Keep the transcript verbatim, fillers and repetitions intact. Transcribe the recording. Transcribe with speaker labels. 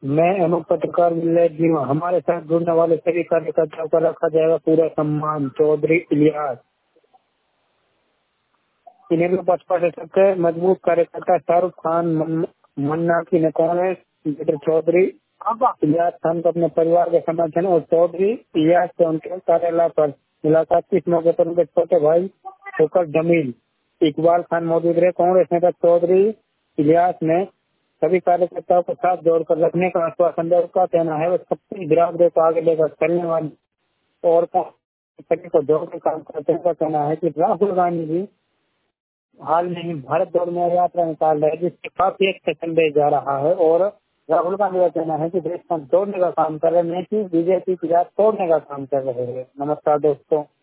Speaker 1: मैं अमुक पत्रकार विलेज जी हूँ। हमारे साथ जुड़ने वाले सभी कार्यकर्ताओं का रखा जाएगा पूरा सम्मान। चौधरी इलियास। इन्हें भी बचपन से सबके मजबूत कार्यकर्ता शाहरुख खान मन- मन्ना की ने कौन है? लीडर चौधरी इलियास खान को अपने परिवार के समर्थन और चौधरी इलियास से उनके कार्यालय पर मुलाकात की। इस मौके पर उनके छोटे भाई शोकत जमील इकबाल खान मौजूद रहे। कांग्रेस नेता चौधरी इलियास ने सभी कार्यकर्ताओं को साथ जोड़कर रखने का आश्वासन दिया। उसका कहना है वो सबकी बिरादरी को आगे लेकर चलने वाली और सभी को जोड़कर काम करते हैं। कहना है कि राहुल गांधी जी हाल में ही भारत दौड़ में यात्रा निकाल रहे हैं, जिससे काफी अच्छा संदेश जा रहा है। और राहुल गांधी का कहना है कि देश को जोड़ने का काम कर रहे हैं, नहीं कि बीजेपी की रात तोड़ने का काम कर रहे हैं। नमस्कार दोस्तों।